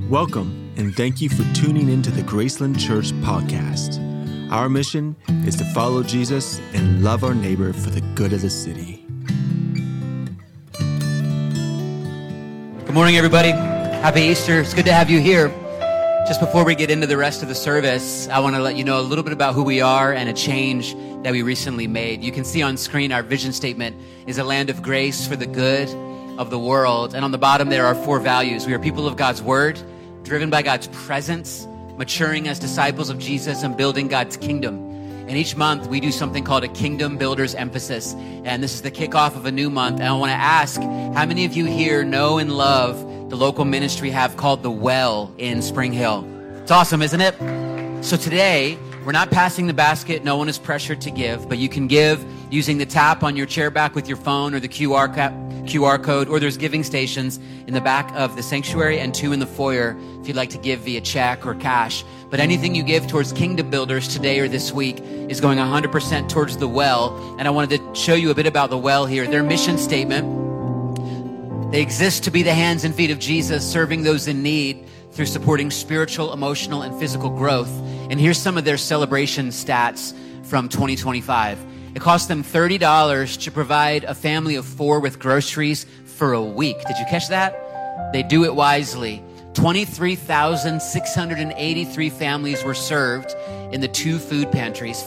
Welcome, and thank you for tuning into the Graceland Church podcast. Our mission is to follow Jesus and love our neighbor for the good of the city. Good morning, everybody. Happy Easter. It's good to have you here. Just before we get into the rest of the service, I want to let you know a little bit about who we are and a change that we recently made. You can see on screen our vision statement is a land of grace for the good of the world. And on the bottom there are 4 values. We are people of God's word, driven by God's presence, maturing as disciples of Jesus, and building God's kingdom. And each month we do something called a Kingdom Builders Emphasis. And this is the kickoff of a new month. And I want to ask, how many of you here know and love the local ministry have called The Well in Spring Hill? It's awesome, isn't it? So today, we're not passing the basket. No one is pressured to give, but you can give using the tap on your chair back with your phone or the QR code, or there's giving stations in the back of the sanctuary and 2 in the foyer if you'd like to give via check or cash. But anything you give towards Kingdom Builders today or this week is going 100% towards The Well. And I wanted to show you a bit about The Well here. Their mission statement: they exist to be the hands and feet of Jesus, serving those in need through supporting spiritual, emotional, and physical growth. And here's some of their celebration stats from 2025. It cost them $30 to provide a family of 4 with groceries for a week. Did you catch that? They do it wisely. 23,683 families were served in the 2 food pantries.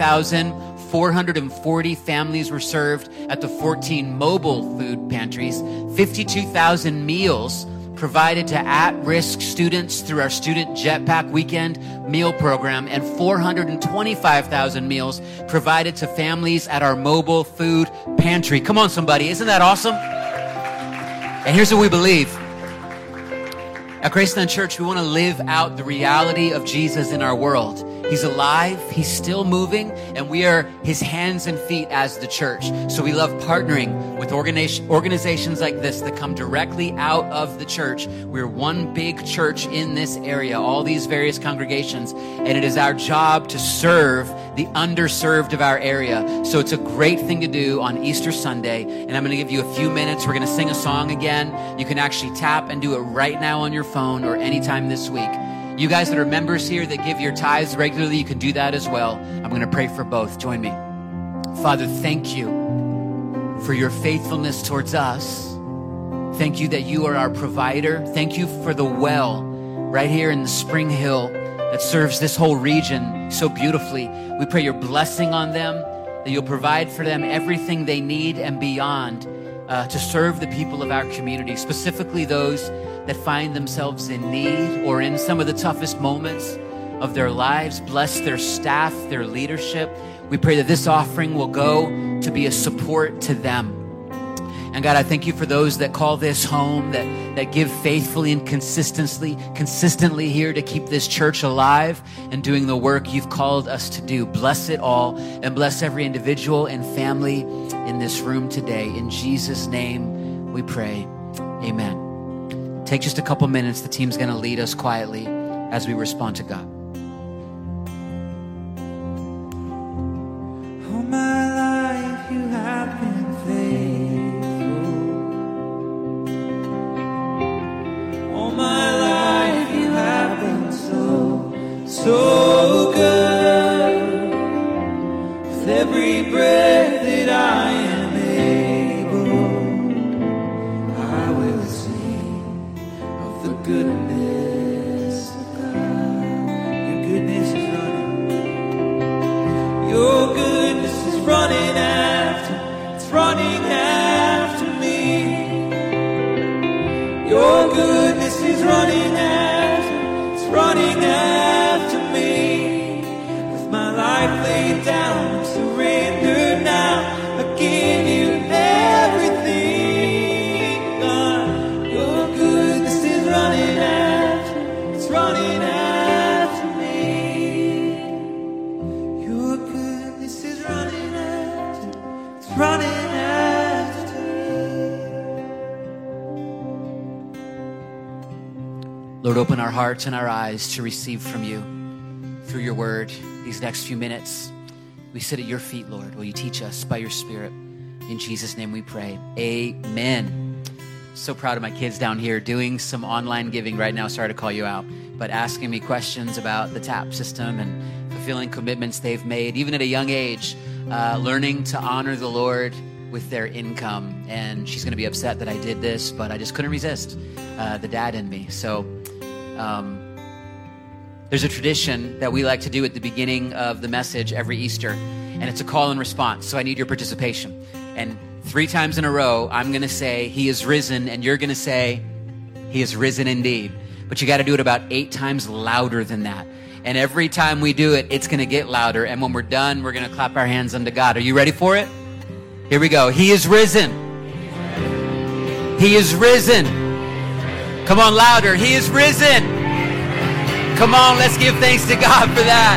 5,440 families were served at the 14 mobile food pantries. 52,000 meals provided to at-risk students through our Student Jetpack Weekend meal program, and 425,000 meals provided to families at our mobile food pantry. Come on, somebody. Isn't that awesome? And here's what we believe. At Graceland Church, we want to live out the reality of Jesus in our world. He's alive, he's still moving, and we are his hands and feet as the church. So we love partnering with organizations like this that come directly out of the church. We're one big church in this area, all these various congregations, and it is our job to serve the underserved of our area. So it's a great thing to do on Easter Sunday, and I'm going to give you a few minutes. We're going to sing a song again. You can actually tap and do it right now on your phone or anytime this week. You guys that are members here that give your tithes regularly, you can do that as well. I'm going to pray for both. Join me. Father, thank you for your faithfulness towards us. Thank you that you are our provider. Thank you for the well right here in the Spring Hill that serves this whole region so beautifully. We pray your blessing on them, that you'll provide for them everything they need and beyond to serve the people of our community, specifically those that find themselves in need or in some of the toughest moments of their lives. Bless their staff, their leadership. We pray that this offering will go to be a support to them. And God, I thank you for those that call this home, that give faithfully and consistently here to keep this church alive and doing the work you've called us to do. Bless it all, and bless every individual and family in this room today. In Jesus' name we pray. Amen. Take just a couple minutes. The team's going to lead us quietly as we respond to God. All my life you have been faithful. All my life you have been so good. With every breath that I am able, I will sing of the goodness of God. Your goodness is running. Your goodness is running after, it's running after me. Your goodness is running after, it's running after me. With my life laid down, I'm surrendered now. I give you everything, God. Your goodness is running after, it's running after me. Your goodness is running after, it's running after me. Lord, open our hearts and our eyes to receive from you through your word these next few minutes. We sit at your feet, Lord. Will you teach us by your Spirit? In Jesus' name we pray. Amen. So proud of my kids down here doing some online giving right now. Sorry to call you out, but asking me questions about the TAP system and fulfilling commitments they've made, even at a young age, learning to honor the Lord with their income. And she's going to be upset that I did this, but I just couldn't resist the dad in me. So there's a tradition that we like to do at the beginning of the message every Easter, and it's a call and response. So I need your participation. And 3 times in a row, I'm going to say, he is risen, and you're going to say, he is risen indeed. But you got to do it about 8 times louder than that. And every time we do it, it's going to get louder. And when we're done, we're going to clap our hands unto God. Are you ready for it? Here we go. He is risen. He is risen. Come on, louder. He is risen. Come on, let's give thanks to God for that.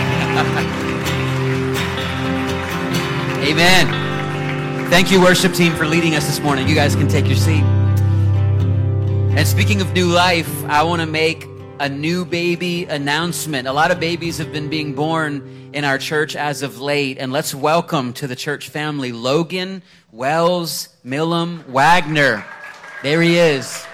Amen. Thank you, worship team, for leading us this morning. You guys can take your seat. And speaking of new life, I want to make a new baby announcement. A lot of babies have been being born in our church as of late. And let's welcome to the church family Logan Wells Millam Wagner. There he is.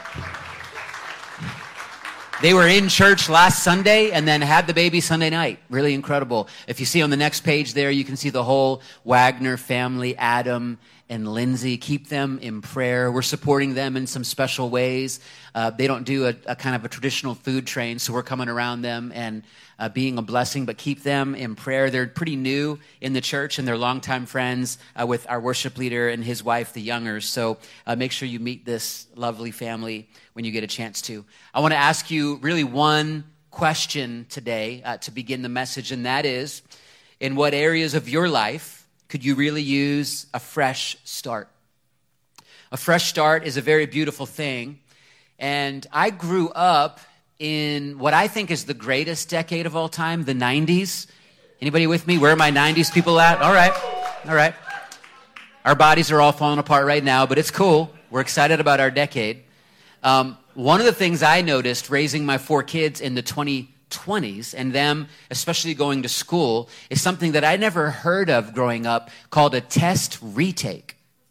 They were in church last Sunday and then had the baby Sunday night. Really incredible. If you see on the next page there, you can see the whole Wagner family, Adam and Lindsay. Keep them in prayer. We're supporting them in some special ways. They don't do a kind of a traditional food train, so we're coming around them and being a blessing, but keep them in prayer. They're pretty new in the church, and they're longtime friends with our worship leader and his wife, the Youngers. So make sure you meet this lovely family when you get a chance to. I want to ask you really one question today to begin the message, and that is, in what areas of your life could you really use a fresh start? A fresh start is a very beautiful thing, and I grew up in what I think is the greatest decade of all time, the 90s. Anybody with me? Where are my 90s people at? All right. Our bodies are all falling apart right now, but it's cool. We're excited about our decade. One of the things I noticed raising my 4 kids in the 2020s and them especially going to school is something that I never heard of growing up called a test retake.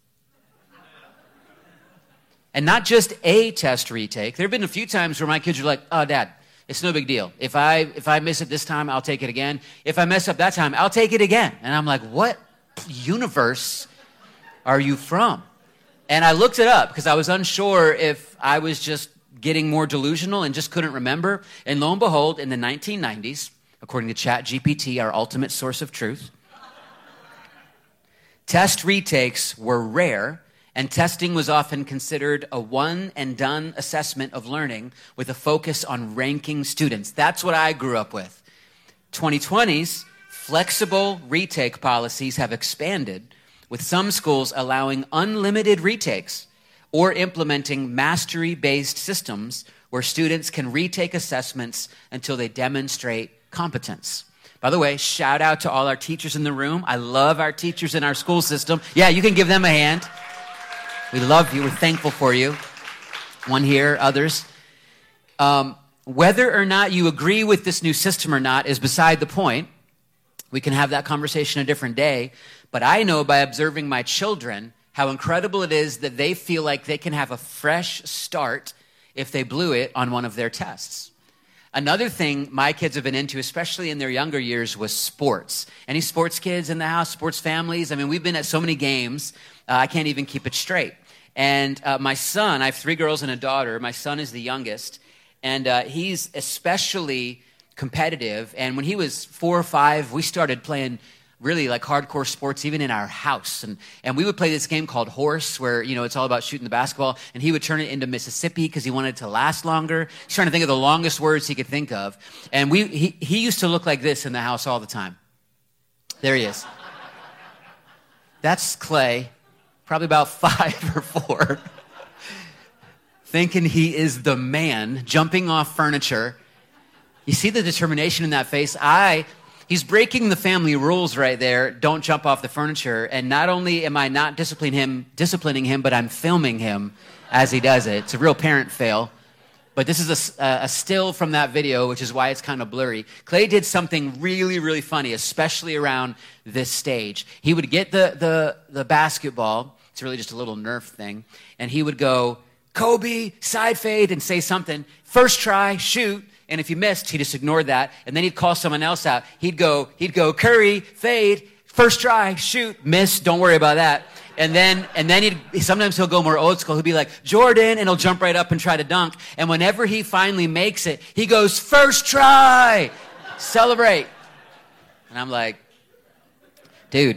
And not just a test retake. There have been a few times where my kids are like, oh, Dad, it's no big deal. If I miss it this time, I'll take it again. If I mess up that time, I'll take it again. And I'm like, what universe are you from? And I looked it up because I was unsure if I was just getting more delusional and just couldn't remember. And lo and behold, in the 1990s, according to ChatGPT, our ultimate source of truth, test retakes were rare, and testing was often considered a one-and-done assessment of learning with a focus on ranking students. That's what I grew up with. 2020's flexible retake policies have expanded, with some schools allowing unlimited retakes or implementing mastery-based systems where students can retake assessments until they demonstrate competence. By the way, shout out to all our teachers in the room. I love our teachers in our school system. Yeah, you can give them a hand. We love you. We're thankful for you. One here, others. Whether or not you agree with this new system or not is beside the point. We can have that conversation a different day. But I know by observing my children how incredible it is that they feel like they can have a fresh start if they blew it on one of their tests. Another thing my kids have been into, especially in their younger years, was sports. Any sports kids in the house, sports families? I mean, we've been at so many games, I can't even keep it straight. And my son, I have 3 girls and a daughter. My son is the youngest, and he's especially competitive. And when he was 4 or 5, we started playing really like hardcore sports, even in our house. And we would play this game called Horse, where, you know, it's all about shooting the basketball. And he would turn it into Mississippi because he wanted it to last longer. He's trying to think of the longest words he could think of. And he used to look like this in the house all the time. There he is. That's Clay, probably about 5 or 4, thinking he is the man, jumping off furniture. You see the determination in that face? He's breaking the family rules right there. Don't jump off the furniture. And not only am I not disciplining him, but I'm filming him as he does it. It's a real parent fail. But this is a still from that video, which is why it's kind of blurry. Clay did something really, really funny, especially around this stage. He would get the basketball, It's really just a little Nerf thing. And he would go, Kobe, side fade, and say something. First try, shoot. And if you missed, he just ignored that. And then he'd call someone else out. He'd go, Curry, fade, first try, shoot, miss, don't worry about that. And then sometimes he'll go more old school. He'll be like, Jordan, and he'll jump right up and try to dunk. And whenever he finally makes it, he goes, first try, celebrate. And I'm like, dude,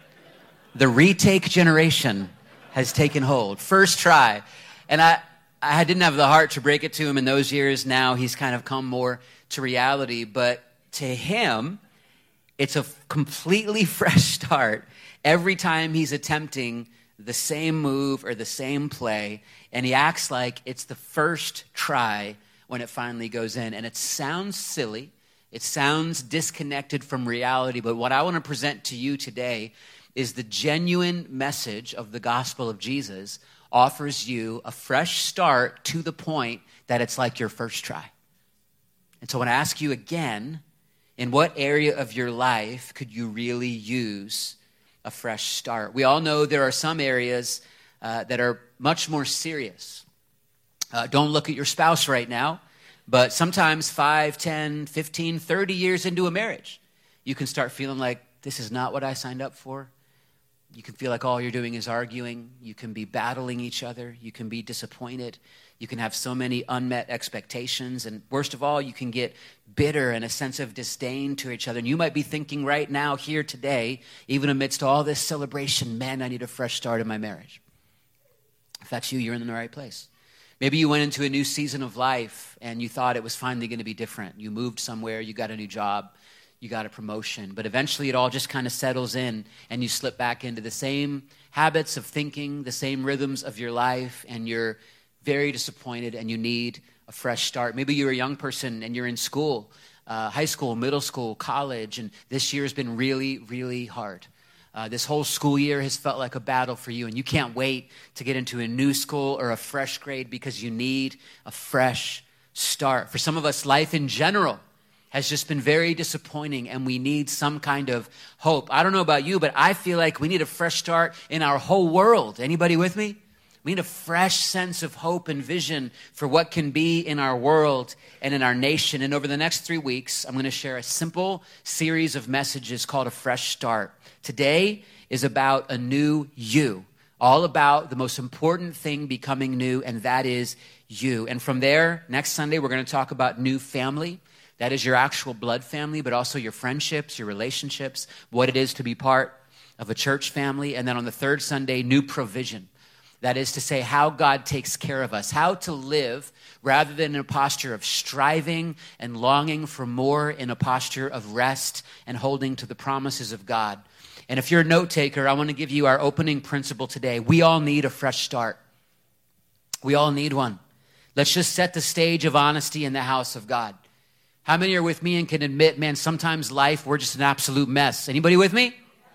the retake generation has taken hold. First try. And I didn't have the heart to break it to him in those years. Now he's kind of come more to reality. But to him, it's a completely fresh start every time he's attempting the same move or the same play. And he acts like it's the first try when it finally goes in. And it sounds silly. It sounds disconnected from reality. But what I want to present to you today is the genuine message of the gospel of Jesus offers you a fresh start to the point that it's like your first try. And so I want to ask you again, in what area of your life could you really use a fresh start? We all know there are some areas that are much more serious. Don't look at your spouse right now, but sometimes 5, 10, 15, 30 years into a marriage, you can start feeling like this is not what I signed up for. You can feel like all you're doing is arguing. You can be battling each other. You can be disappointed. You can have so many unmet expectations. And worst of all, you can get bitter and a sense of disdain to each other. And you might be thinking right now, here today, even amidst all this celebration, man, I need a fresh start in my marriage. If that's you, you're in the right place. Maybe you went into a new season of life and you thought it was finally going to be different. You moved somewhere, you got a new job, you got a promotion, but eventually it all just kind of settles in and you slip back into the same habits of thinking, the same rhythms of your life, and you're very disappointed and you need a fresh start. Maybe you're a young person and you're in school, high school, middle school, college, and this year has been really, really hard. This whole school year has felt like a battle for you, and you can't wait to get into a new school or a fresh grade because you need a fresh start. For some of us, life in general has just been very disappointing, and we need some kind of hope. I don't know about you, but I feel like we need a fresh start in our whole world. Anybody with me? We need a fresh sense of hope and vision for what can be in our world and in our nation. And over the next 3 weeks, I'm going to share a simple series of messages called A Fresh Start. Today is about a new you, all about the most important thing becoming new, and that is you. And from there, next Sunday, we're going to talk about new family. That is your actual blood family, but also your friendships, your relationships, what it is to be part of a church family. And then on the third Sunday, new provision. That is to say, how God takes care of us, how to live rather than in a posture of striving and longing for more, in a posture of rest and holding to the promises of God. And if you're a note taker, I want to give you our opening principle today. We all need a fresh start. We all need one. Let's just set the stage of honesty in the house of God. How many are with me and can admit, man, sometimes life, we're just an absolute mess. Anybody with me?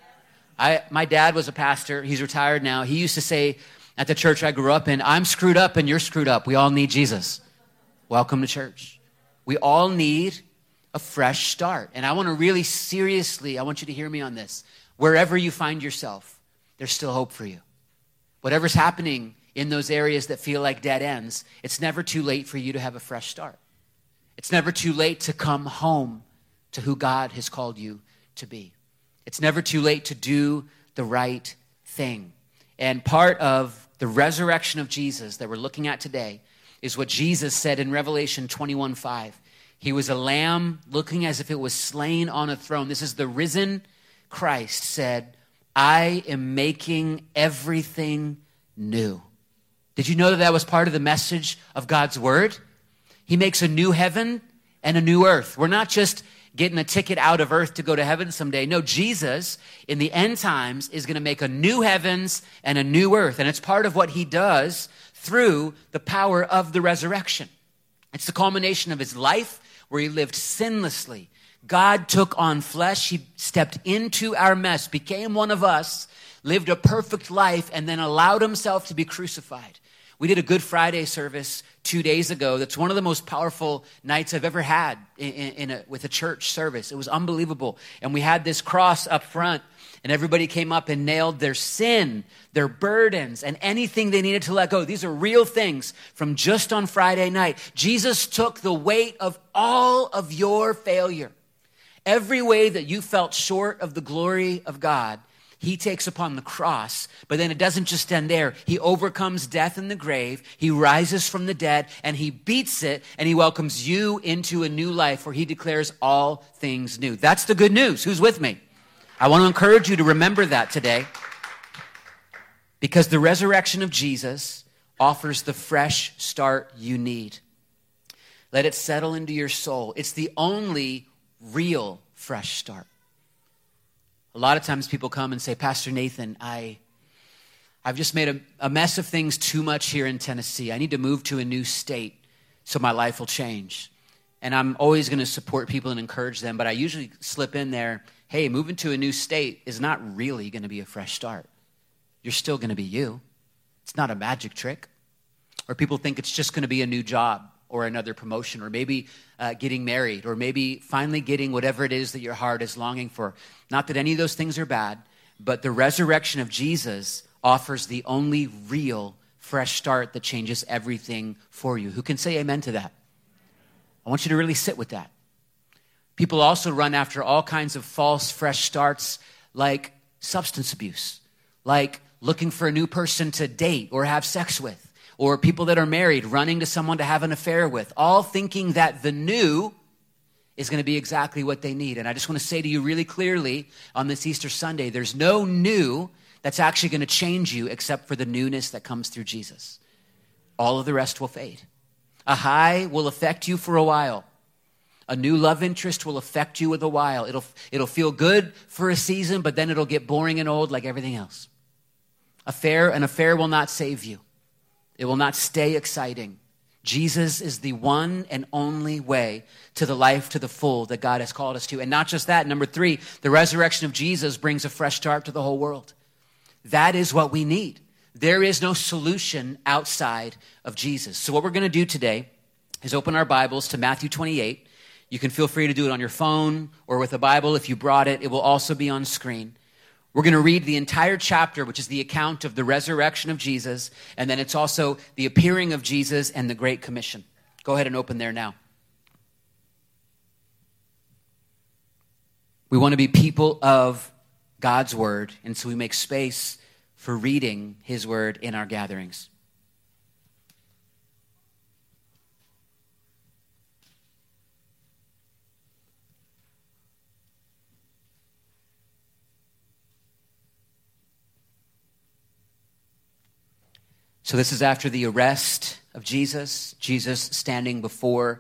My dad was a pastor. He's retired now. He used to say at the church I grew up in, I'm screwed up and you're screwed up. We all need Jesus. Welcome to church. We all need a fresh start. And I want to really seriously, I want you to hear me on this. Wherever you find yourself, there's still hope for you. Whatever's happening in those areas that feel like dead ends, it's never too late for you to have a fresh start. It's never too late to come home to who God has called you to be. It's never too late to do the right thing. And part of the resurrection of Jesus that we're looking at today is what Jesus said in Revelation 21:5. He was a lamb looking as if it was slain on a throne. This is the risen Christ said, I am making everything new. Did you know that that was part of the message of God's word? He makes a new heaven and a new earth. We're not just getting a ticket out of earth to go to heaven someday. No, Jesus, in the end times, is going to make a new heavens and a new earth. And it's part of what he does through the power of the resurrection. It's the culmination of his life where he lived sinlessly. God took on flesh. He stepped into our mess, became one of us, lived a perfect life, and then allowed himself to be crucified. We did a Good Friday service 2 days ago. That's one of the most powerful nights I've ever had with a church service. It was unbelievable. And we had this cross up front, and everybody came up and nailed their sin, their burdens, and anything they needed to let go. These are real things from just on Friday night. Jesus took the weight of all of your failure. Every way that you felt short of the glory of God, he takes upon the cross. But then it doesn't just end there. He overcomes death in the grave. He rises from the dead, and he beats it, and he welcomes you into a new life where he declares all things new. That's the good news. Who's with me? I want to encourage you to remember that today, because the resurrection of Jesus offers the fresh start you need. Let it settle into your soul. It's the only real fresh start. A lot of times people come and say, Pastor Nathan, I've just made a mess of things too much here in Tennessee. I need to move to a new state so my life will change. And I'm always going to support people and encourage them, but I usually slip in there, hey, moving to a new state is not really going to be a fresh start. You're still going to be you. It's not a magic trick. Or people think it's just going to be a new job or another promotion, or maybe getting married, or maybe finally getting whatever it is that your heart is longing for. Not that any of those things are bad, but the resurrection of Jesus offers the only real fresh start that changes everything for you. Who can say amen to that? I want you to really sit with that. People also run after all kinds of false fresh starts, like substance abuse, like looking for a new person to date or have sex with, or people that are married running to someone to have an affair with, all thinking that the new is going to be exactly what they need. And I just want to say to you really clearly on this Easter Sunday, there's no new that's actually going to change you except for the newness that comes through Jesus. All of the rest will fade. A high will affect you for a while. A new love interest will affect you with a while. It'll feel good for a season, but then it'll get boring and old like everything else. An affair will not save you. It will not stay exciting. Jesus is the one and only way to the life to the full that God has called us to. And not just that, number 3, the resurrection of Jesus brings a fresh start to the whole world. That is what we need. There is no solution outside of Jesus. So what we're going to do today is open our Bibles to Matthew 28. You can feel free to do it on your phone or with a Bible if you brought it. It will also be on screen. We're going to read the entire chapter, which is the account of the resurrection of Jesus, and then it's also the appearing of Jesus and the Great Commission. Go ahead and open there now. We want to be people of God's word, and so we make space for reading his word in our gatherings. So this is after the arrest of Jesus, Jesus standing before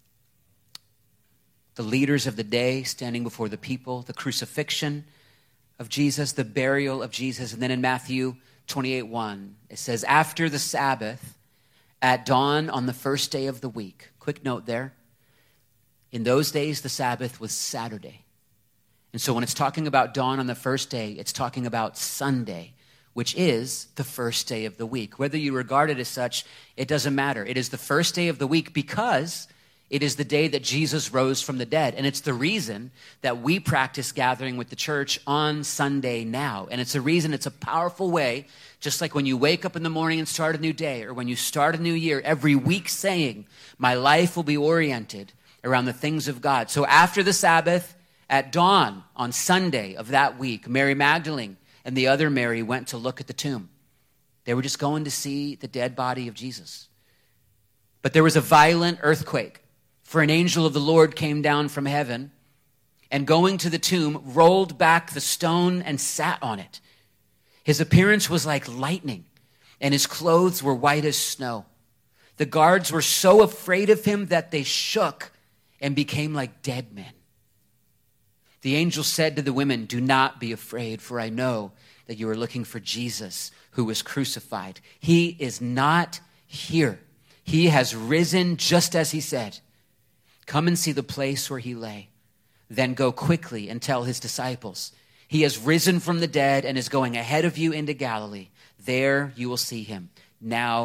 the leaders of the day, standing before the people, the crucifixion of Jesus, the burial of Jesus. And then in Matthew 28:1, it says, after the Sabbath, at dawn on the first day of the week. Quick note there. In those days, the Sabbath was Saturday. And so when it's talking about dawn on the first day, it's talking about Sunday, which is the first day of the week. Whether you regard it as such, it doesn't matter. It is the first day of the week because it is the day that Jesus rose from the dead. And it's the reason that we practice gathering with the church on Sunday now. And it's a powerful way, just like when you wake up in the morning and start a new day, or when you start a new year, every week saying, my life will be oriented around the things of God. So after the Sabbath, at dawn on Sunday of that week, Mary Magdalene and the other Mary went to look at the tomb. They were just going to see the dead body of Jesus. But there was a violent earthquake, for an angel of the Lord came down from heaven and going to the tomb, rolled back the stone and sat on it. His appearance was like lightning, and his clothes were white as snow. The guards were so afraid of him that they shook and became like dead men. The angel said to the women, do not be afraid, for I know that you are looking for Jesus who was crucified. He is not here. He has risen just as he said. Come and see the place where he lay. Then go quickly and tell his disciples, he has risen from the dead and is going ahead of you into Galilee. There you will see him. Now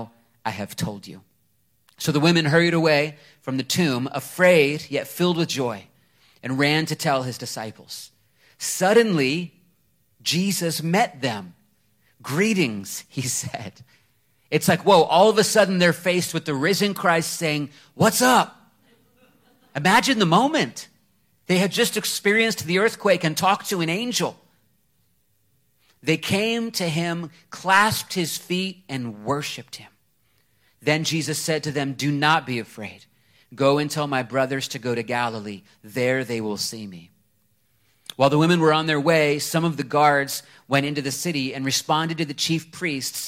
I have told you." So the women hurried away from the tomb, afraid yet filled with joy, and ran to tell his disciples. Suddenly, Jesus met them. "Greetings," he said. It's like, whoa, all of a sudden they're faced with the risen Christ saying, "What's up?" Imagine the moment. They had just experienced the earthquake and talked to an angel. They came to him, clasped his feet, and worshiped him. Then Jesus said to them, "Do not be afraid. Go and tell my brothers to go to Galilee. There they will see me." While the women were on their way, some of the guards went into the city and reported to the chief priests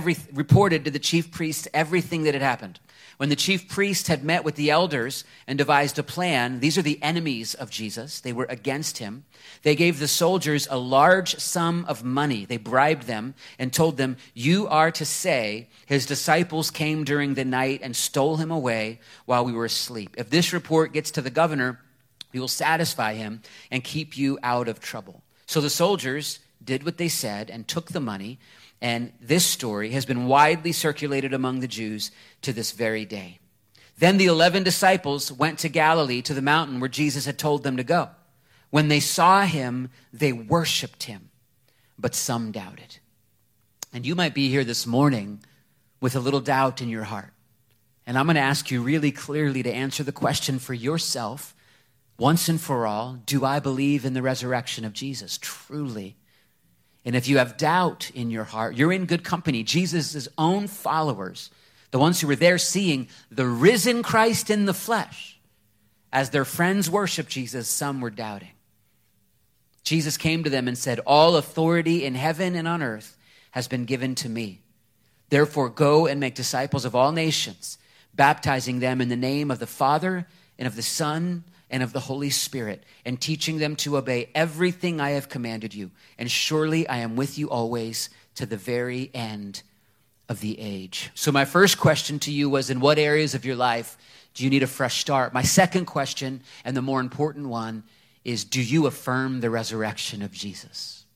everything that had happened. When the chief priests had met with the elders and devised a plan, these are the enemies of Jesus. They were against him. They gave the soldiers a large sum of money. They bribed them and told them, "You are to say his disciples came during the night and stole him away while we were asleep. If this report gets to the governor, we will satisfy him and keep you out of trouble." So the soldiers did what they said and took the money. And this story has been widely circulated among the Jews to this very day. Then the 11 disciples went to Galilee, to the mountain where Jesus had told them to go. When they saw him, they worshiped him, but some doubted. And you might be here this morning with a little doubt in your heart. And I'm going to ask you really clearly to answer the question for yourself, once and for all: do I believe in the resurrection of Jesus truly? And if you have doubt in your heart, you're in good company. Jesus' own followers, the ones who were there seeing the risen Christ in the flesh, as their friends worshiped Jesus, some were doubting. Jesus came to them and said, "All authority in heaven and on earth has been given to me. Therefore, go and make disciples of all nations, baptizing them in the name of the Father and of the Son and of the Holy Spirit, and teaching them to obey everything I have commanded you. And surely I am with you always to the very end of the age." So my first question to you was, in what areas of your life do you need a fresh start? My second question, and the more important one, is, do you affirm the resurrection of Jesus?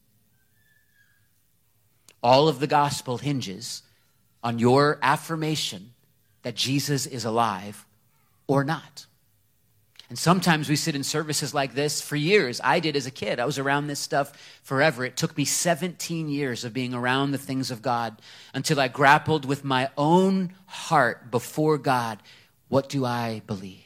All of the gospel hinges on your affirmation that Jesus is alive or not. And sometimes we sit in services like this for years. I did as a kid. I was around this stuff forever. It took me 17 years of being around the things of God until I grappled with my own heart before God. What do I believe?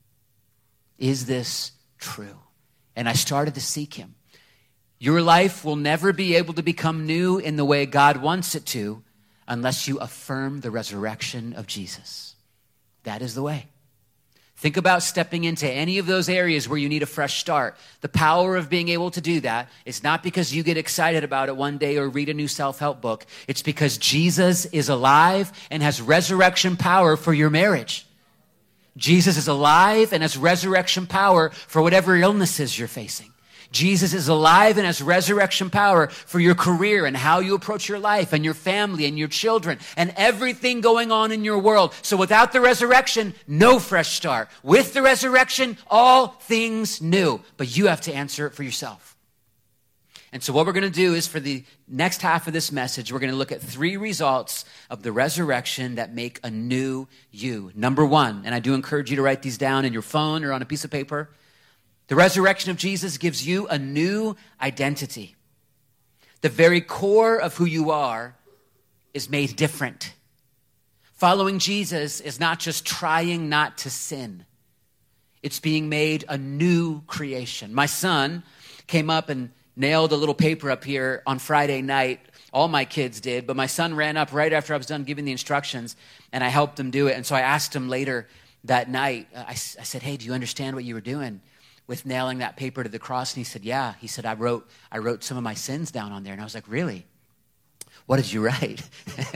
Is this true? And I started to seek him. Your life will never be able to become new in the way God wants it to unless you affirm the resurrection of Jesus. That is the way. Think about stepping into any of those areas where you need a fresh start. The power of being able to do that is not because you get excited about it one day or read a new self-help book. It's because Jesus is alive and has resurrection power for your marriage. Jesus is alive and has resurrection power for whatever illnesses you're facing. Jesus is alive and has resurrection power for your career and how you approach your life and your family and your children and everything going on in your world. So without the resurrection, no fresh start. With the resurrection, all things new. But you have to answer it for yourself. And so what we're going to do is, for the next half of this message, we're going to look at 3 results of the resurrection that make a new you. Number 1, and I do encourage you to write these down in your phone or on a piece of paper. The resurrection of Jesus gives you a new identity. The very core of who you are is made different. Following Jesus is not just trying not to sin. It's being made a new creation. My son came up and nailed a little paper up here on Friday night. All my kids did, but my son ran up right after I was done giving the instructions, and I helped him do it. And so I asked him later that night, I said, "Hey, do you understand what you were doing with nailing that paper to the cross?" And he said, "Yeah." He said, I wrote some of my sins down on there. And I was like, "Really? What did you write?"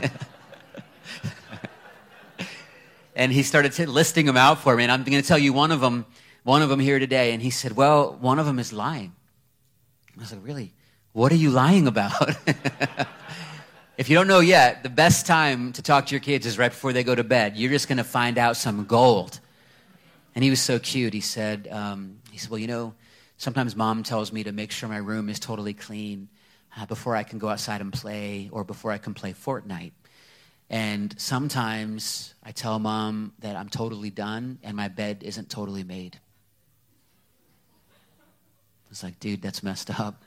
And he started listing them out for me. And I'm going to tell you one of them here today. And he said, "Well, one of them is lying." I was like, "Really? What are you lying about?" If you don't know yet, the best time to talk to your kids is right before they go to bed. You're just going to find out some gold. And he was so cute. He said, "Well, you know, sometimes Mom tells me to make sure my room is totally clean before I can go outside and play, or before I can play Fortnite." And sometimes I tell Mom that I'm totally done and my bed isn't totally made. It's like, dude, that's messed up.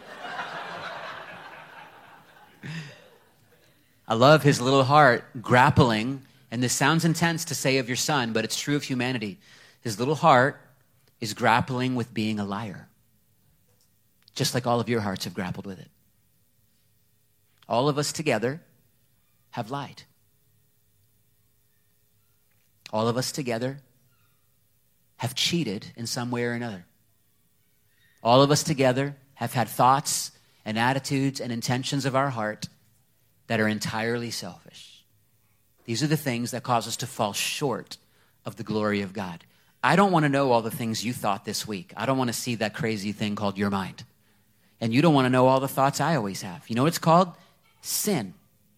I love his little heart grappling, and this sounds intense to say of your son, but it's true of humanity. His little heart is grappling with being a liar, just like all of your hearts have grappled with it. All of us together have lied. All of us together have cheated in some way or another. All of us together have had thoughts and attitudes and intentions of our heart that are entirely selfish. These are the things that cause us to fall short of the glory of God. I don't want to know all the things you thought this week. I don't want to see that crazy thing called your mind. And you don't want to know all the thoughts I always have. You know what it's called? Sin.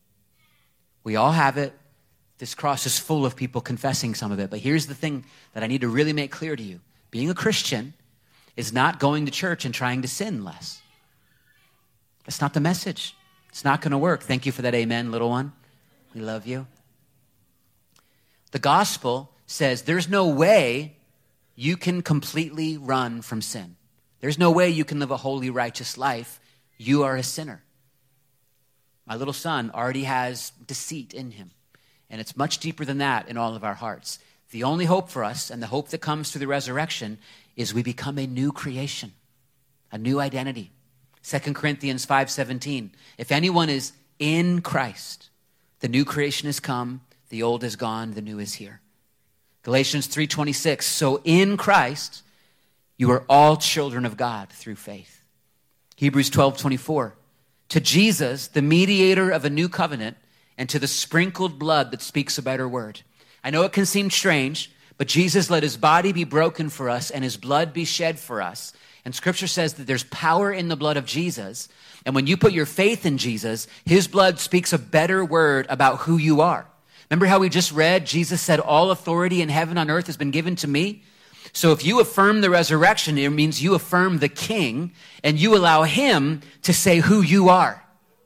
We all have it. This cross is full of people confessing some of it. But here's the thing that I need to really make clear to you. Being a Christian is not going to church and trying to sin less. That's not the message. It's not going to work. Thank you for that amen, little one. We love you. The gospel says there's no way you can completely run from sin. There's no way you can live a holy, righteous life. You are a sinner. My little son already has deceit in him. And it's much deeper than that in all of our hearts. The only hope for us, and the hope that comes through the resurrection, is we become a new creation, a new identity. 2 Corinthians 5:17, if anyone is in Christ, the new creation has come, the old is gone, the new is here. Galatians 3:26, so in Christ, you are all children of God through faith. Hebrews 12:24, to Jesus, the mediator of a new covenant, and to the sprinkled blood that speaks a better word. I know it can seem strange, but Jesus let his body be broken for us and his blood be shed for us. And Scripture says that there's power in the blood of Jesus. And when you put your faith in Jesus, his blood speaks a better word about who you are. Remember how we just read, Jesus said, all authority in heaven and earth has been given to me? So if you affirm the resurrection, it means you affirm the King and you allow him to say who you are.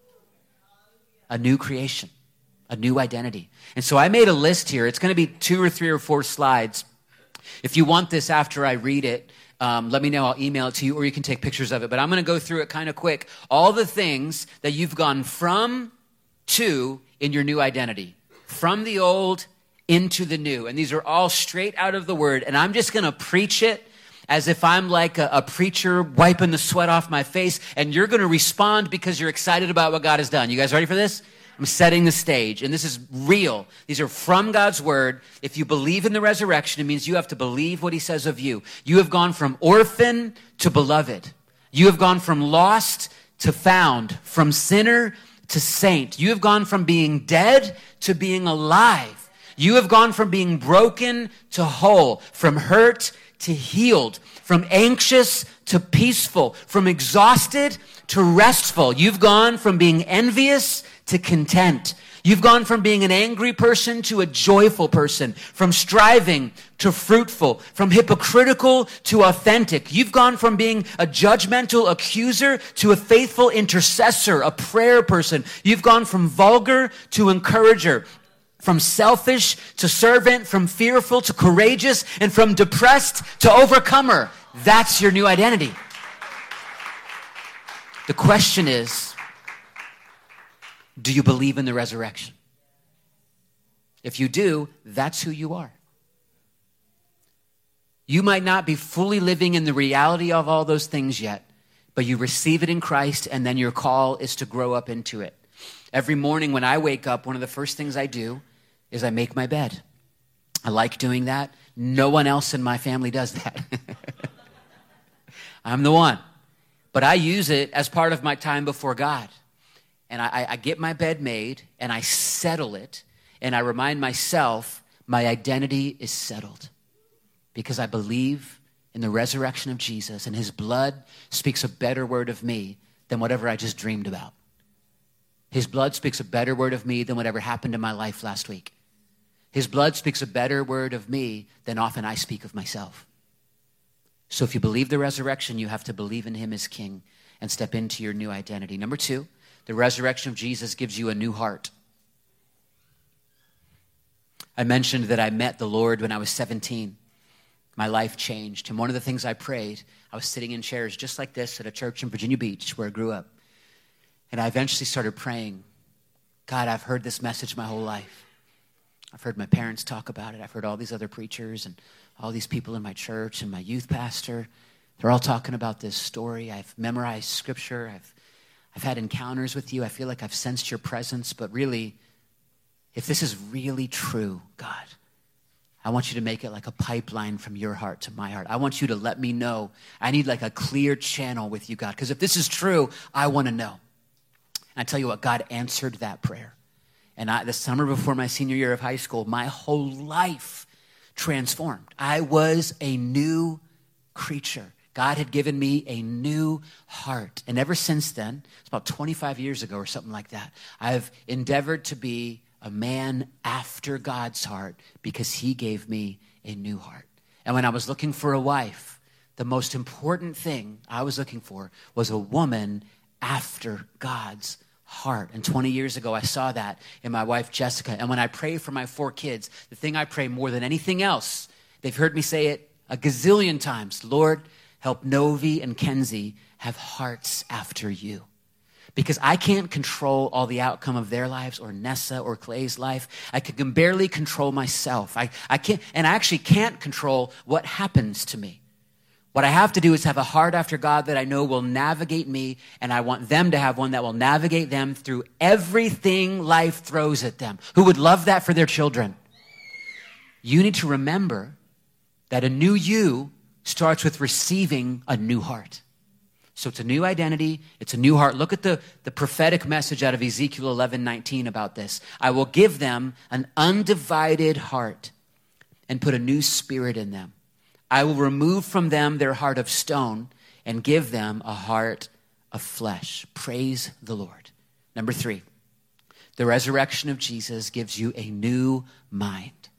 A new creation, a new identity. And so I made a list here. It's going to be 2 or 3 or 4 slides. If you want this after I read it, let me know. I'll email it to you, or you can take pictures of it. But I'm going to go through it kind of quick. All the things that you've gone from to in your new identity. From the old into the new. And these are all straight out of the Word. And I'm just going to preach it as if I'm like a preacher wiping the sweat off my face. And you're going to respond because you're excited about what God has done. You guys ready for this? I'm setting the stage, and this is real. These are from God's word. If you believe in the resurrection, it means you have to believe what he says of you. You have gone from orphan to beloved. You have gone from lost to found, from sinner to saint. You have gone from being dead to being alive. You have gone from being broken to whole, from hurt to healed, from anxious to peaceful, from exhausted to restful. You've gone from being envious to content. You've gone from being an angry person to a joyful person, from striving to fruitful, from hypocritical to authentic. You've gone from being a judgmental accuser to a faithful intercessor, a prayer person. You've gone from vulgar to encourager, from selfish to servant, from fearful to courageous, and from depressed to overcomer. That's your new identity. The question is, do you believe in the resurrection? If you do, that's who you are. You might not be fully living in the reality of all those things yet, but you receive it in Christ, and then your call is to grow up into it. Every morning when I wake up, one of the first things I do is I make my bed. I like doing that. No one else in my family does that. I'm the one. But I use it as part of my time before God. And I get my bed made, and I settle it, and I remind myself my identity is settled because I believe in the resurrection of Jesus, and his blood speaks a better word of me than whatever I just dreamed about. His blood speaks a better word of me than whatever happened in my life last week. His blood speaks a better word of me than often I speak of myself. So if you believe the resurrection, you have to believe in him as King and step into your new identity. Number 2, the resurrection of Jesus gives you a new heart. I mentioned that I met the Lord when I was 17. My life changed. And one of the things I prayed, I was sitting in chairs just like this at a church in Virginia Beach where I grew up. And I eventually started praying, God, I've heard this message my whole life. I've heard my parents talk about it. I've heard all these other preachers and all these people in my church and my youth pastor. They're all talking about this story. I've memorized scripture. I've had encounters with you. I feel like I've sensed your presence. But really, if this is really true, God, I want you to make it like a pipeline from your heart to my heart. I want you to let me know. I need like a clear channel with you, God. Because if this is true, I want to know. And I tell you what, God answered that prayer. And the summer before my senior year of high school, my whole life transformed. I was a new creature. God had given me a new heart. And ever since then, it's about 25 years ago or something like that, I've endeavored to be a man after God's heart because he gave me a new heart. And when I was looking for a wife, the most important thing I was looking for was a woman after God's heart. And 20 years ago, I saw that in my wife, Jessica. And when I pray for my 4 kids, the thing I pray more than anything else, they've heard me say it a gazillion times, Lord, help Novi and Kenzie have hearts after you. Because I can't control all the outcome of their lives or Nessa or Clay's life. I can barely control myself. I can't, and I actually can't control what happens to me. What I have to do is have a heart after God that I know will navigate me, and I want them to have one that will navigate them through everything life throws at them. Who would love that for their children? You need to remember that a new you starts with receiving a new heart. So it's a new identity. It's a new heart. Look at the prophetic message out of Ezekiel 11:19 about this. I will give them an undivided heart and put a new spirit in them. I will remove from them their heart of stone and give them a heart of flesh. Praise the Lord. Number 3, the resurrection of Jesus gives you a new mind.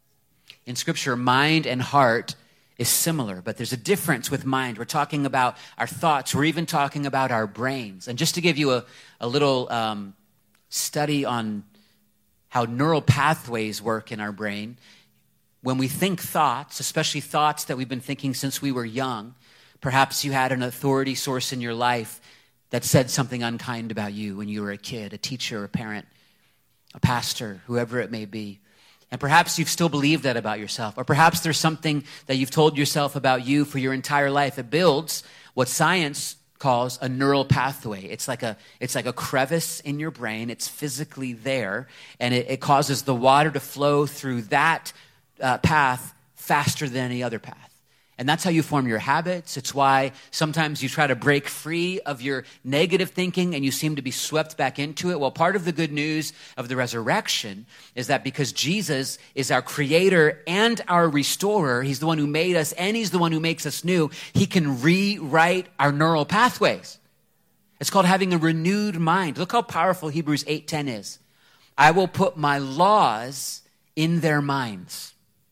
In Scripture, mind and heart is similar, but there's a difference with mind. We're talking about our thoughts. We're even talking about our brains. And just to give you a little study on how neural pathways work in our brain, when we think thoughts, especially thoughts that we've been thinking since we were young, perhaps you had an authority source in your life that said something unkind about you when you were a kid, a teacher, a parent, a pastor, whoever it may be. And perhaps you've still believed that about yourself. Or perhaps there's something that you've told yourself about you for your entire life. It builds what science calls a neural pathway. It's like a crevice in your brain. It's physically there. And it causes the water to flow through that path faster than any other path. And that's how you form your habits. It's why sometimes you try to break free of your negative thinking and you seem to be swept back into it. Well, part of the good news of the resurrection is that because Jesus is our creator and our restorer, he's the one who made us and he's the one who makes us new, he can rewrite our neural pathways. It's called having a renewed mind. Look how powerful Hebrews 8:10 is. I will put my laws in their minds.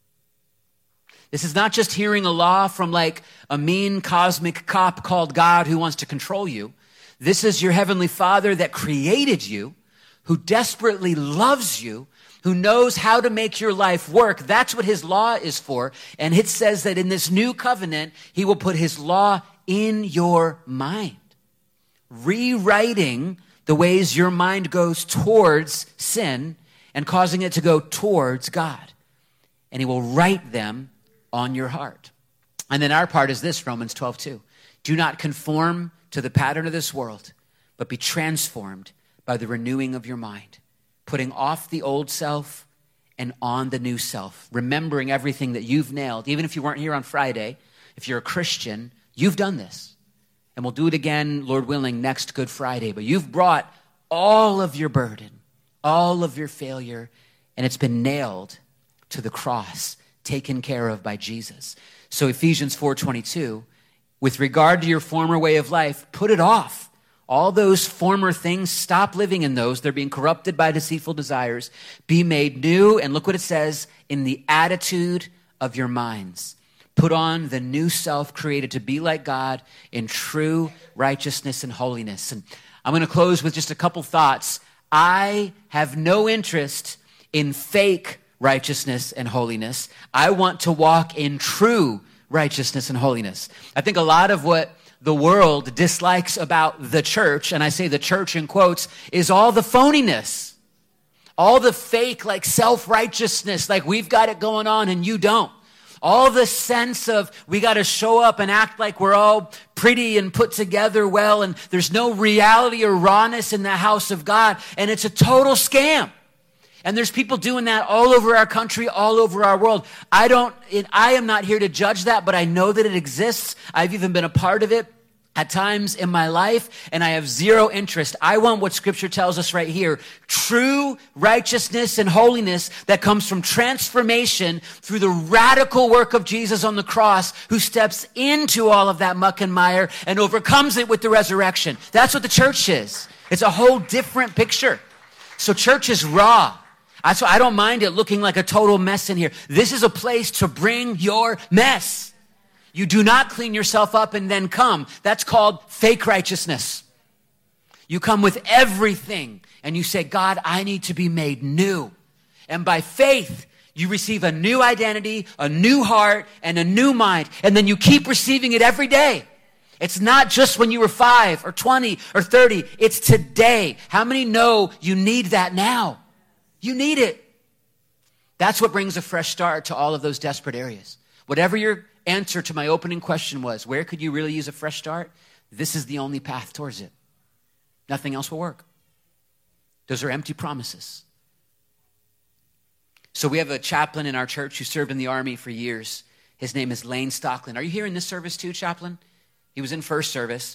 This is not just hearing a law from like a mean cosmic cop called God who wants to control you. This is your heavenly Father that created you, who desperately loves you, who knows how to make your life work. That's what his law is for. And it says that in this new covenant, he will put his law in your mind, rewriting the ways your mind goes towards sin and causing it to go towards God. And he will write them on your heart. And then our part is this, Romans 12:2. Do not conform to the pattern of this world, but be transformed by the renewing of your mind, putting off the old self and on the new self, remembering everything that you've nailed. Even if you weren't here on Friday, if you're a Christian, you've done this. And we'll do it again, Lord willing, next Good Friday. But you've brought all of your burden, all of your failure, and it's been nailed to the cross, taken care of by Jesus. So Ephesians 4:22, with regard to your former way of life, put it off. All those former things, stop living in those. They're being corrupted by deceitful desires. Be made new, and look what it says, in the attitude of your minds. Put on the new self created to be like God in true righteousness and holiness. And I'm going to close with just a couple thoughts. I have no interest in fake righteousness and holiness. I want to walk in true righteousness and holiness. I think a lot of what the world dislikes about the church, and I say the church in quotes, is all the phoniness, all the fake, like self-righteousness, like we've got it going on and you don't. All the sense of we got to show up and act like we're all pretty and put together well, and there's no reality or rawness in the house of God, and it's a total scam. And there's people doing that all over our country, all over our world. I am not here to judge that, but I know that it exists. I've even been a part of it at times in my life, and I have zero interest. I want what Scripture tells us right here, true righteousness and holiness that comes from transformation through the radical work of Jesus on the cross, who steps into all of that muck and mire and overcomes it with the resurrection. That's what the church is. It's a whole different picture. So church is raw. That's why I don't mind it looking like a total mess in here. This is a place to bring your mess. You do not clean yourself up and then come. That's called fake righteousness. You come with everything and you say, God, I need to be made new. And by faith, you receive a new identity, a new heart, and a new mind. And then you keep receiving it every day. It's not just when you were 5 or 20 or 30. It's today. How many know you need that now? You need it. That's what brings a fresh start to all of those desperate areas. Whatever your answer to my opening question was, where could you really use a fresh start? This is the only path towards it. Nothing else will work. Those are empty promises. So we have a chaplain in our church who served in the Army for years. His name is Lane Stockland. Are you here in this service too, chaplain? He was in first service.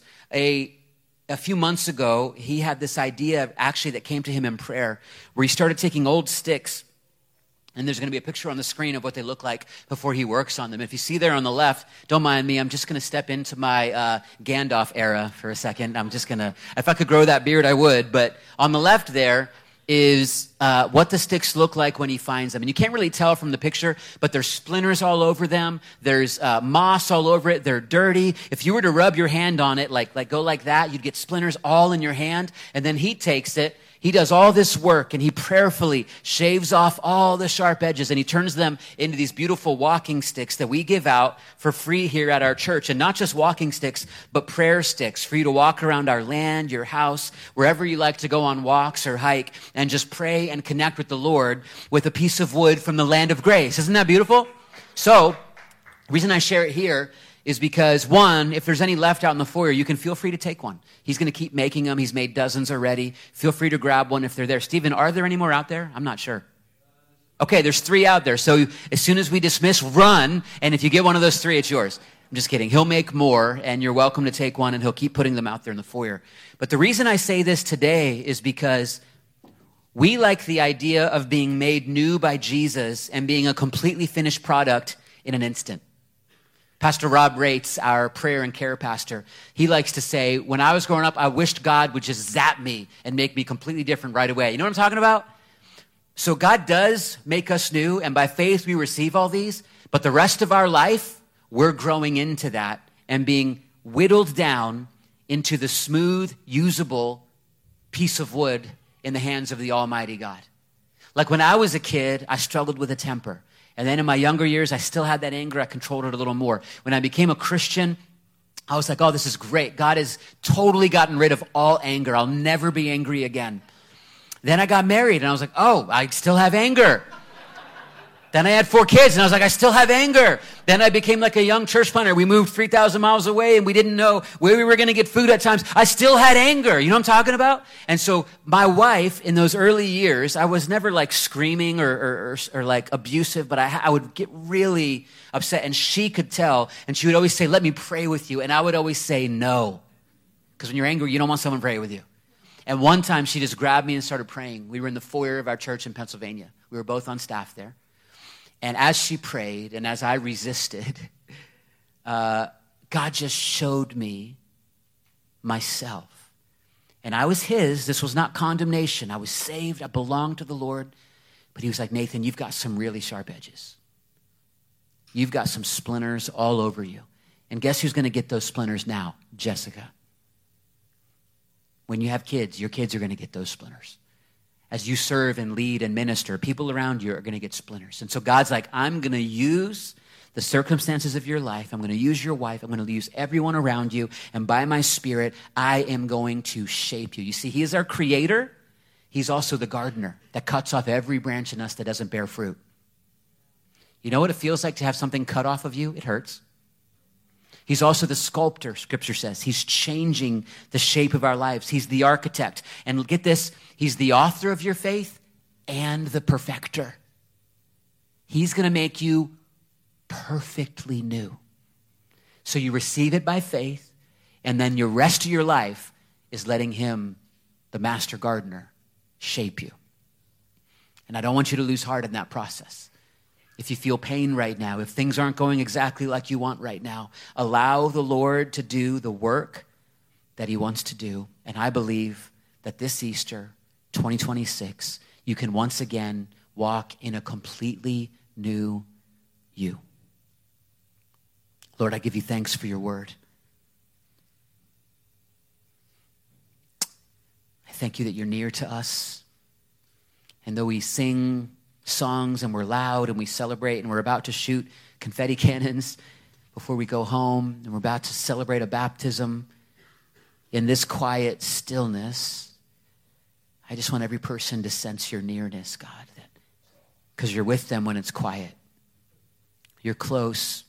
A few months ago, he had this idea actually that came to him in prayer, where he started taking old sticks, and there's going to be a picture on the screen of what they look like before he works on them. If you see there on the left, don't mind me, I'm just going to step into my Gandalf era for a second. I'm just going to, if I could grow that beard, I would, but on the left there is what the sticks look like when he finds them. And you can't really tell from the picture, but there's splinters all over them. There's moss all over it. They're dirty. If you were to rub your hand on it, like go like that, you'd get splinters all in your hand. And then he takes it. He does all this work, and he prayerfully shaves off all the sharp edges, and he turns them into these beautiful walking sticks that we give out for free here at our church. And not just walking sticks, but prayer sticks for you to walk around our land, your house, wherever you like to go on walks or hike, and just pray and connect with the Lord with a piece of wood from the land of grace. Isn't that beautiful? So, the reason I share it here is because, one, if there's any left out in the foyer, you can feel free to take one. He's going to keep making them. He's made dozens already. Feel free to grab one if they're there. Stephen, are there any more out there? I'm not sure. Okay, there's 3 out there. So as soon as we dismiss, run. And if you get one of those 3, it's yours. I'm just kidding. He'll make more, and you're welcome to take one, and he'll keep putting them out there in the foyer. But the reason I say this today is because we like the idea of being made new by Jesus and being a completely finished product in an instant. Pastor Rob Rates, our prayer and care pastor, he likes to say, when I was growing up, I wished God would just zap me and make me completely different right away. You know what I'm talking about? So God does make us new, and by faith we receive all these, but the rest of our life, we're growing into that and being whittled down into the smooth, usable piece of wood in the hands of the Almighty God. Like when I was a kid, I struggled with a temper. And then in my younger years, I still had that anger. I controlled it a little more. When I became a Christian, I was like, oh, this is great. God has totally gotten rid of all anger. I'll never be angry again. Then I got married, and I was like, oh, I still have anger. Then I had 4 kids, and I was like, I still have anger. Then I became like a young church planter. We moved 3,000 miles away, and we didn't know where we were going to get food at times. I still had anger. You know what I'm talking about? And so my wife, in those early years, I was never like screaming or like abusive, but I would get really upset, and she could tell, and she would always say, let me pray with you. And I would always say no, because when you're angry, you don't want someone to pray with you. And one time, she just grabbed me and started praying. We were in the foyer of our church in Pennsylvania. We were both on staff there. And as she prayed and as I resisted, God just showed me myself. And I was his. This was not condemnation. I was saved. I belonged to the Lord. But he was like, Nathan, you've got some really sharp edges. You've got some splinters all over you. And guess who's going to get those splinters now? Jessica. When you have kids, your kids are going to get those splinters. as you serve and lead and minister, people around you are going to get splinters. And so God's like, I'm going to use the circumstances of your life. I'm going to use your wife. I'm going to use everyone around you. And by my Spirit, I am going to shape you. You see, he is our creator. He's also the gardener that cuts off every branch in us that doesn't bear fruit. You know what it feels like to have something cut off of you? It hurts. He's also the sculptor, Scripture says. He's changing the shape of our lives. He's the architect. And get this, he's the author of your faith and the perfecter. He's going to make you perfectly new. So you receive it by faith, and then your rest of your life is letting him, the master gardener, shape you. And I don't want you to lose heart in that process. If you feel pain right now, if things aren't going exactly like you want right now, allow the Lord to do the work that he wants to do. And I believe that this Easter, 2026, you can once again walk in a completely new you. Lord, I give you thanks for your word. I thank you that you're near to us. And though we sing songs and we're loud and we celebrate and we're about to shoot confetti cannons before we go home and we're about to celebrate a baptism, in this quiet stillness, I just want every person to sense your nearness, God, because you're with them when it's quiet. You're close.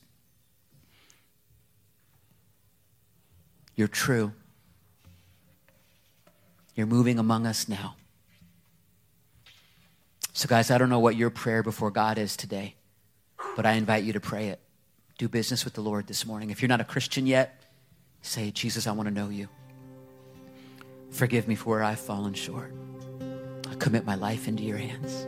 You're true. You're moving among us now. So guys, I don't know what your prayer before God is today, but I invite you to pray it. Do business with the Lord this morning. If you're not a Christian yet, say, Jesus, I want to know you. Forgive me for where I've fallen short. I commit my life into your hands.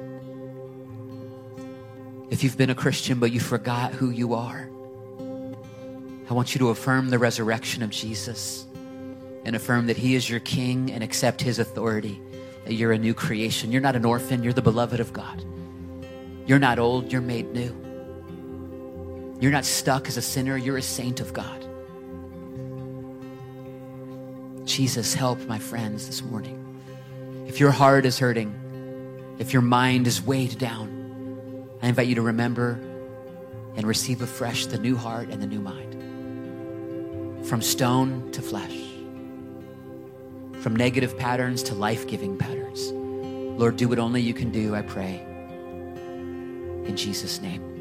If you've been a Christian but you forgot who you are, I want you to affirm the resurrection of Jesus and affirm that he is your king and accept his authority, that you're a new creation. You're not an orphan, you're the beloved of God. You're not old, you're made new. You're not stuck as a sinner, you're a saint of God. Jesus, help my friends this morning. If your heart is hurting, if your mind is weighed down, I invite you to remember and receive afresh the new heart and the new mind. From stone to flesh. From negative patterns to life-giving patterns. Lord, do what only you can do, I pray. In Jesus' name.